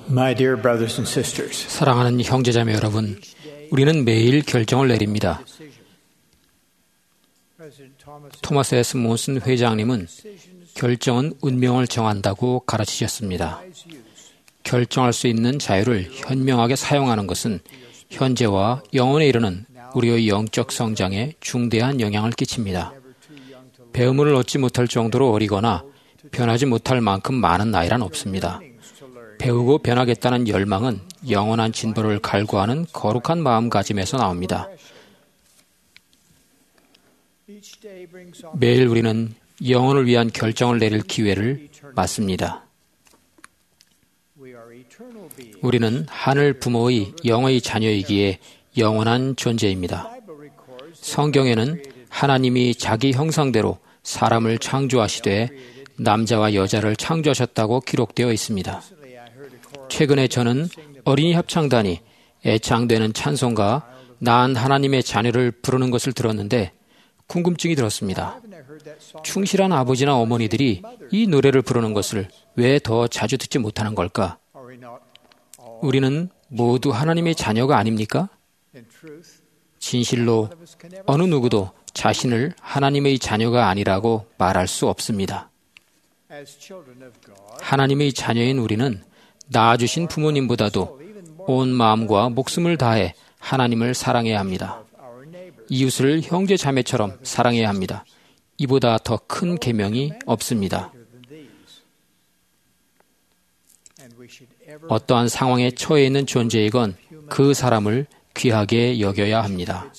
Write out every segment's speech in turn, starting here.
My dear brothers and sisters, 사랑하는 형제자매 여러분, 우리는 매일 결정을 내립니다. 토마스 S. 몬슨 회장님은 결정은 운명을 정한다고 가르치셨습니다. 결정할 수 있는 자유를 현명하게 사용하는 것은 현재와 영원에 이르는 우리의 영적 성장에 중대한 영향을 끼칩니다. 배움을 얻지 못할 정도로 어리거나 변하지 못할 만큼 많은 나이란 없습니다. 배우고 변하겠다는 열망은 영원한 진보를 갈구하는 거룩한 마음가짐에서 나옵니다. 매일 우리는 영혼을 위한 결정을 내릴 기회를 맞습니다. 우리는 하늘 부모의 영의 자녀이기에 영원한 존재입니다. 성경에는 하나님이 자기 형상대로 사람을 창조하시되 남자와 여자를 창조하셨다고 기록되어 있습니다. 최근에 저는 어린이 합창단이 애창되는 찬송가 난 하나님의 자녀를 부르는 것을 들었는데 궁금증이 들었습니다. 충실한 아버지나 어머니들이 이 노래를 부르는 것을 왜 더 자주 듣지 못하는 걸까? 우리는 모두 하나님의 자녀가 아닙니까? 진실로 어느 누구도 자신을 하나님의 자녀가 아니라고 말할 수 없습니다. 하나님의 자녀인 우리는 낳아주신 부모님보다도 온 마음과 목숨을 다해 하나님을 사랑해야 합니다. 이웃을 형제 자매처럼 사랑해야 합니다. 이보다 더 큰 계명이 없습니다. 어떠한 상황에 처해 있는 존재이건 그 사람을 귀하게 여겨야 합니다.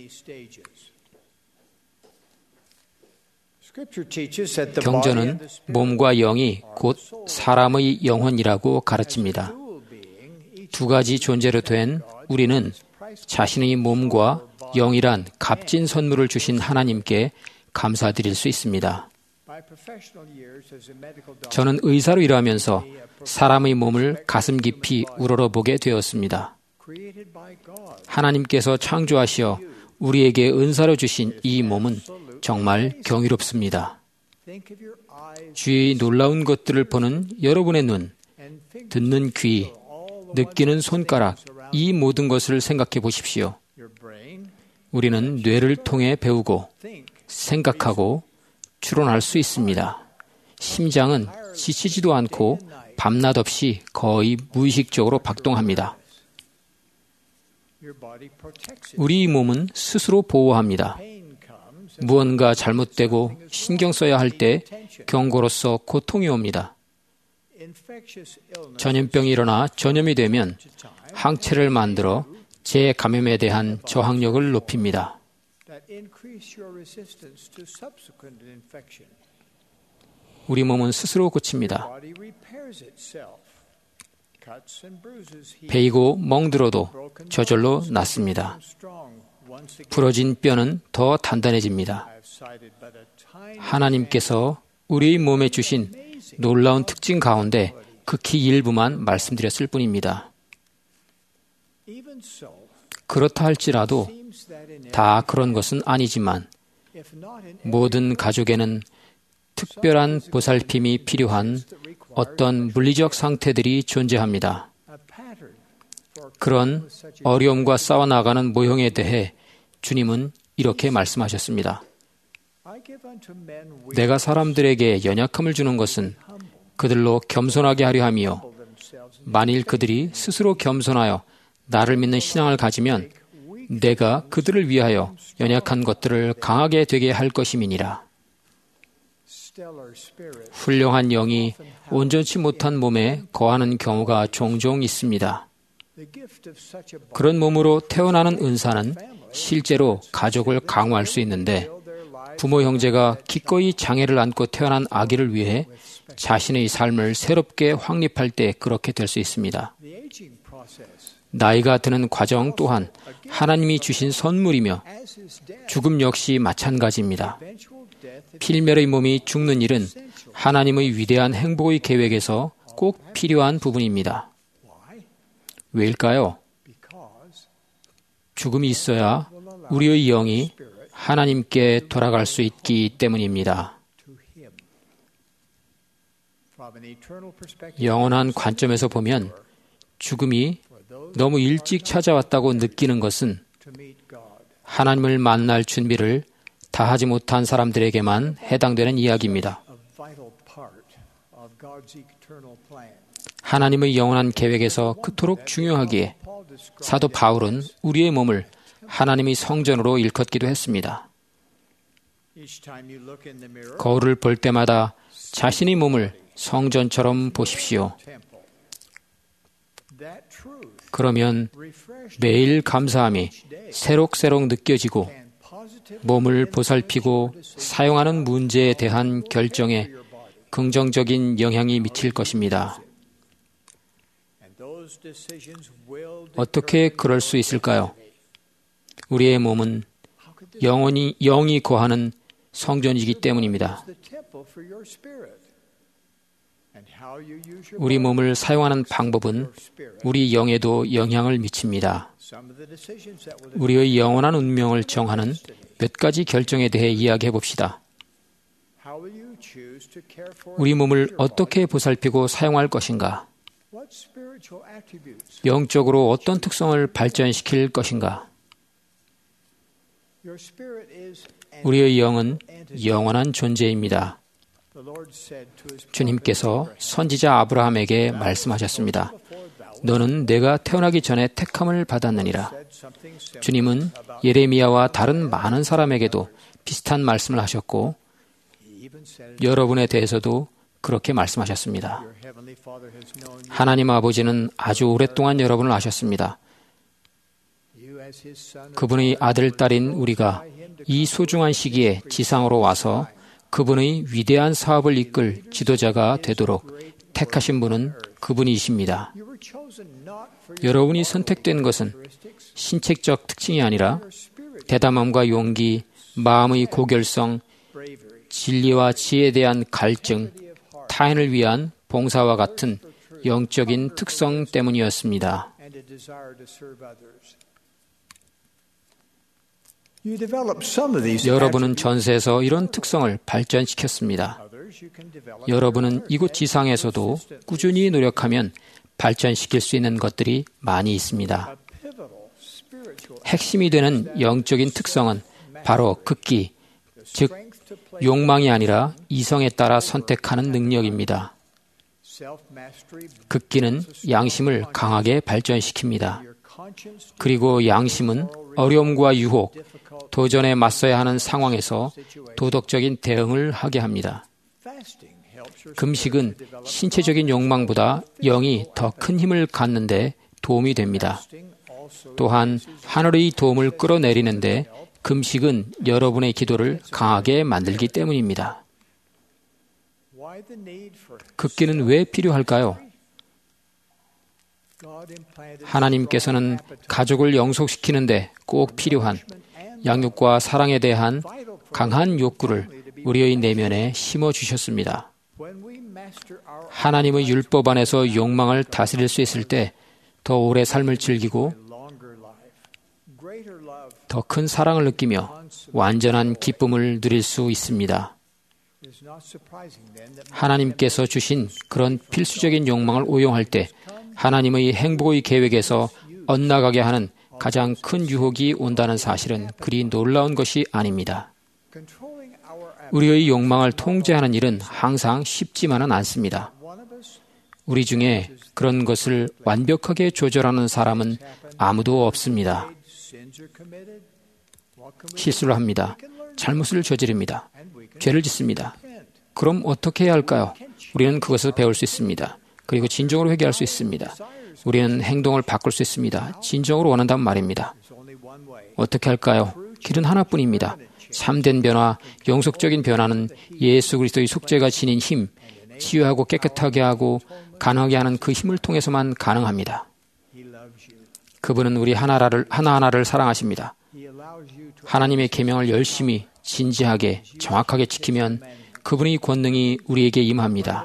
경전은 몸과 영이 곧 사람의 영혼이라고 가르칩니다. 두 가지 존재로 된 우리는 자신의 몸과 영이란 값진 선물을 주신 하나님께 감사드릴 수 있습니다. 저는 의사로 일하면서 사람의 몸을 가슴 깊이 우러러보게 되었습니다. 하나님께서 창조하시어 우리에게 은사로 주신 이 몸은 정말 경이롭습니다. 주의 놀라운 것들을 보는 여러분의 눈, 듣는 귀, 느끼는 손가락, 이 모든 것을 생각해 보십시오. 우리는 뇌를 통해 배우고 생각하고 추론할 수 있습니다. 심장은 지치지도 않고 밤낮 없이 거의 무의식적으로 박동합니다. 우리 몸은 스스로 보호합니다. 무언가 잘못되고 신경 써야 할 때 경고로서 고통이 옵니다. 전염병이 일어나 전염이 되면 항체를 만들어 재감염에 대한 저항력을 높입니다. 우리 몸은 스스로 고칩니다. 베이고 멍들어도 저절로 낫습니다. 부러진 뼈는 더 단단해집니다. 하나님께서 우리의 몸에 주신 놀라운 특징 가운데 극히 일부만 말씀드렸을 뿐입니다. 그렇다 할지라도 다 그런 것은 아니지만 모든 가족에는 특별한 보살핌이 필요한 어떤 물리적 상태들이 존재합니다. 그런 어려움과 싸워나가는 모형에 대해 주님은 이렇게 말씀하셨습니다. 내가 사람들에게 연약함을 주는 것은 그들로 겸손하게 하려 함이요. 만일 그들이 스스로 겸손하여 나를 믿는 신앙을 가지면 내가 그들을 위하여 연약한 것들을 강하게 되게 할 것임이니라. 훌륭한 영이 온전치 못한 몸에 거하는 경우가 종종 있습니다. 그런 몸으로 태어나는 은사는 실제로 가족을 강화할 수 있는데 부모 형제가 기꺼이 장애를 안고 태어난 아기를 위해 자신의 삶을 새롭게 확립할 때 그렇게 될 수 있습니다. 나이가 드는 과정 또한 하나님이 주신 선물이며 죽음 역시 마찬가지입니다. 필멸의 몸이 죽는 일은 하나님의 위대한 행복의 계획에서 꼭 필요한 부분입니다. 왜일까요? 죽음이 있어야 우리의 영이 하나님께 돌아갈 수 있기 때문입니다. 영원한 관점에서 보면 죽음이 너무 일찍 찾아왔다고 느끼는 것은 하나님을 만날 준비를 다하지 못한 사람들에게만 해당되는 이야기입니다. 하나님의 영원한 계획에서 그토록 중요하기에 사도 바울은 우리의 몸을 하나님의 성전으로 일컫기도 했습니다. 거울을 볼 때마다 자신의 몸을 성전처럼 보십시오. 그러면 매일 감사함이 새록새록 느껴지고 몸을 보살피고 사용하는 문제에 대한 결정에 긍정적인 영향이 미칠 것입니다. 어떻게 그럴 수 있을까요? 우리의 몸은 영이 거하는 성전이기 때문입니다. 우리 몸을 사용하는 방법은 우리 영에도 영향을 미칩니다. 우리의 영원한 운명을 정하는 몇 가지 결정에 대해 이야기해 봅시다. 우리 몸을 어떻게 보살피고 사용할 것인가? 영적으로 어떤 특성을 발전시킬 것인가? 우리의 영은 영원한 존재입니다. 주님께서 선지자 아브라함에게 말씀하셨습니다. 너는 내가 태어나기 전에 택함을 받았느니라. 주님은 예레미야와 다른 많은 사람에게도 비슷한 말씀을 하셨고 여러분에 대해서도 그렇게 말씀하셨습니다. 하나님 아버지는 아주 오랫동안 여러분을 아셨습니다. 그분의 아들, 딸인 우리가 이 소중한 시기에 지상으로 와서 그분의 위대한 사업을 이끌 지도자가 되도록 택하신 분은 그분이십니다. 여러분이 선택된 것은 신체적 특징이 아니라 대담함과 용기, 마음의 고결성, 진리와 지혜에 대한 갈증, 타인을 위한 봉사와 같은 영적인 특성 때문이었습니다. 여러분은 전세에서 이런 특성을 발전시켰습니다. 여러분은 이곳 지상에서도 꾸준히 노력하면 발전시킬 수 있는 것들이 많이 있습니다. 핵심이 되는 영적인 특성은 바로 극기, 즉 욕망이 아니라 이성에 따라 선택하는 능력입니다. 극기는 양심을 강하게 발전시킵니다. 그리고 양심은 어려움과 유혹, 도전에 맞서야 하는 상황에서 도덕적인 대응을 하게 합니다. 금식은 신체적인 욕망보다 영이 더 큰 힘을 갖는 데 도움이 됩니다. 또한 하늘의 도움을 끌어내리는데 금식은 여러분의 기도를 강하게 만들기 때문입니다. 극기는 왜 필요할까요? 하나님께서는 가족을 영속시키는데 꼭 필요한 양육과 사랑에 대한 강한 욕구를 우리의 내면에 심어주셨습니다. 하나님의 율법 안에서 욕망을 다스릴 수 있을 때 더 오래 삶을 즐기고 더 큰 사랑을 느끼며 완전한 기쁨을 누릴 수 있습니다. 하나님께서 주신 그런 필수적인 욕망을 오용할 때 하나님의 행복의 계획에서 엇나가게 하는 가장 큰 유혹이 온다는 사실은 그리 놀라운 것이 아닙니다. 우리의 욕망을 통제하는 일은 항상 쉽지만은 않습니다. 우리 중에 그런 것을 완벽하게 조절하는 사람은 아무도 없습니다. 실수를 합니다. 잘못을 저지릅니다. 죄를 짓습니다. 그럼 어떻게 해야 할까요? 우리는 그것을 배울 수 있습니다. 그리고 진정으로 회개할 수 있습니다. 우리는 행동을 바꿀 수 있습니다. 진정으로 원한다면 말입니다. 어떻게 할까요? 길은 하나뿐입니다. 참된 변화, 영속적인 변화는 예수 그리스도의 속죄가 지닌 힘, 치유하고 깨끗하게 하고 가능하게 하는 그 힘을 통해서만 가능합니다. 그분은 우리 하나하나를 사랑하십니다. 하나님의 계명을 열심히, 진지하게, 정확하게 지키면 그분의 권능이 우리에게 임합니다.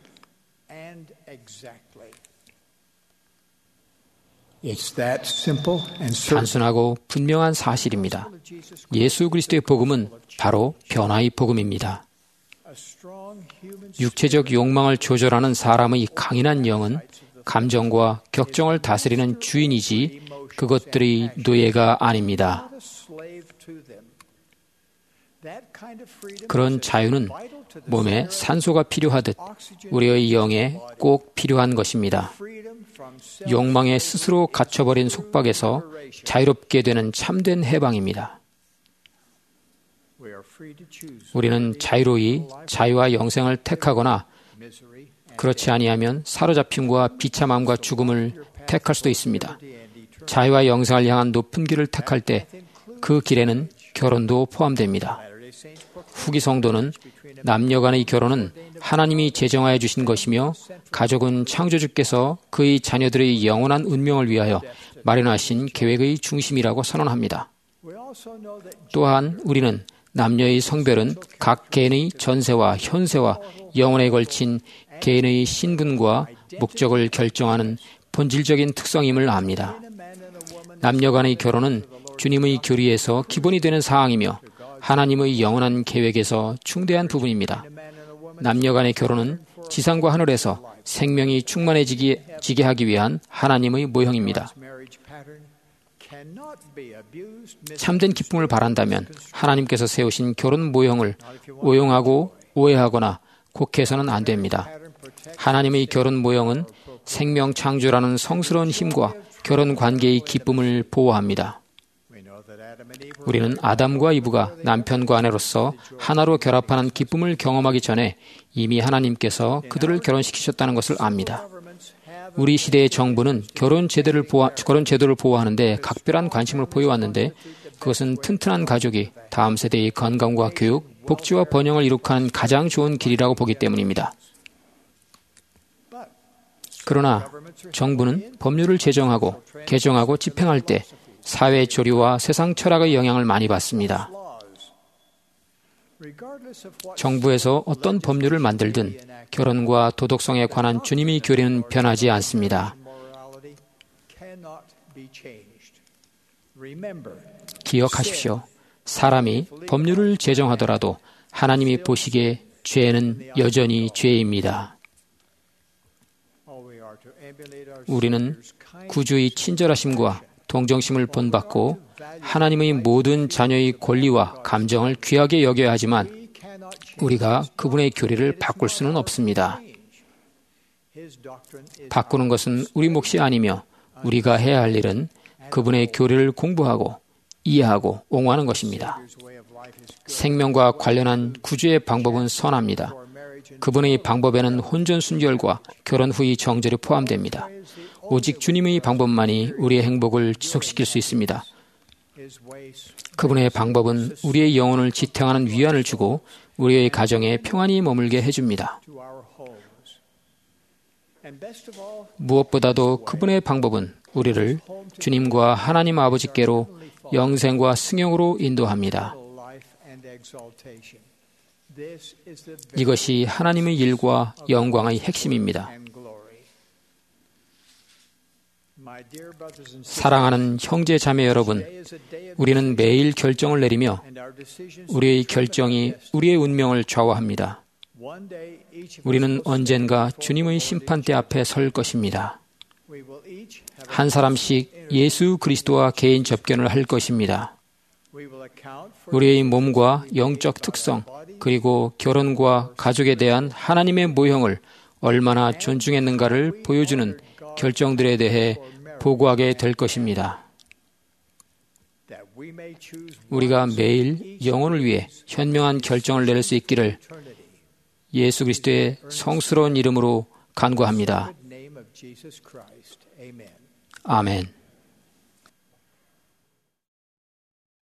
단순하고 분명한 사실입니다. 예수 그리스도의 복음은 바로 변화의 복음입니다. 육체적 욕망을 조절하는 사람의 강인한 영은 감정과 격정을 다스리는 주인이지 그것들의 노예가 아닙니다. 그런 자유는 몸에 산소가 필요하듯 우리의 영에 꼭 필요한 것입니다. 욕망에 스스로 갇혀버린 속박에서 자유롭게 되는 참된 해방입니다. 우리는 자유로이 자유와 영생을 택하거나 그렇지 아니하면 사로잡힘과 비참함과 죽음을 택할 수도 있습니다. 자유와 영생을 향한 높은 길을 택할 때 그 길에는 결혼도 포함됩니다. 후기 성도는 남녀 간의 결혼은 하나님이 제정하여 주신 것이며 가족은 창조주께서 그의 자녀들의 영원한 운명을 위하여 마련하신 계획의 중심이라고 선언합니다. 또한 우리는 남녀의 성별은 각 개인의 전세와 현세와 영혼에 걸친 개인의 신분과 목적을 결정하는 본질적인 특성임을 압니다. 남녀 간의 결혼은 주님의 교리에서 기본이 되는 사항이며 하나님의 영원한 계획에서 중대한 부분입니다. 남녀 간의 결혼은 지상과 하늘에서 생명이 충만해지게 하기 위한 하나님의 모형입니다. 참된 기쁨을 바란다면 하나님께서 세우신 결혼 모형을 오용하고 오해하거나 곡해서는 안 됩니다. 하나님의 결혼 모형은 생명 창조라는 성스러운 힘과 결혼 관계의 기쁨을 보호합니다. 우리는 아담과 이브가 남편과 아내로서 하나로 결합하는 기쁨을 경험하기 전에 이미 하나님께서 그들을 결혼시키셨다는 것을 압니다. 우리 시대의 정부는 결혼 제도를 보호하는 데 각별한 관심을 보여왔는데 그것은 튼튼한 가족이 다음 세대의 건강과 교육, 복지와 번영을 이룩하는 가장 좋은 길이라고 보기 때문입니다. 그러나 정부는 법률을 제정하고 개정하고 집행할 때 사회 조류와 세상 철학의 영향을 많이 받습니다. 정부에서 어떤 법률을 만들든 결혼과 도덕성에 관한 주님의 교리는 변하지 않습니다. 기억하십시오. 사람이 법률을 제정하더라도 하나님이 보시기에 죄는 여전히 죄입니다. 우리는 구주의 친절하심과 동정심을 본받고 하나님의 모든 자녀의 권리와 감정을 귀하게 여겨야 하지만 우리가 그분의 교리를 바꿀 수는 없습니다. 바꾸는 것은 우리 몫이 아니며 우리가 해야 할 일은 그분의 교리를 공부하고 이해하고 옹호하는 것입니다. 생명과 관련한 구주의 방법은 선합니다. 그분의 방법에는 혼전 순결과 결혼 후의 정절이 포함됩니다. 오직 주님의 방법만이 우리의 행복을 지속시킬 수 있습니다. 그분의 방법은 우리의 영혼을 지탱하는 위안을 주고 우리의 가정에 평안히 머물게 해줍니다. 무엇보다도 그분의 방법은 우리를 주님과 하나님 아버지께로 영생과 승용으로 인도합니다. 이것이 하나님의 일과 영광의 핵심입니다. 사랑하는 형제 자매 여러분, 우리는 매일 결정을 내리며 우리의 결정이 우리의 운명을 좌우합니다. 우리는 언젠가 주님의 심판대 앞에 설 것입니다. 한 사람씩 예수 그리스도와 개인 접견을 할 것입니다. 우리의 몸과 영적 특성, 그리고 결혼과 가족에 대한 하나님의 모형을 얼마나 존중했는가를 보여주는 결정들에 대해 보고하게 될 것입니다. 우리가 매일 영혼을 위해 현명한 결정을 내릴 수 있기를 예수 그리스도의 성스러운 이름으로 간구합니다. 아멘.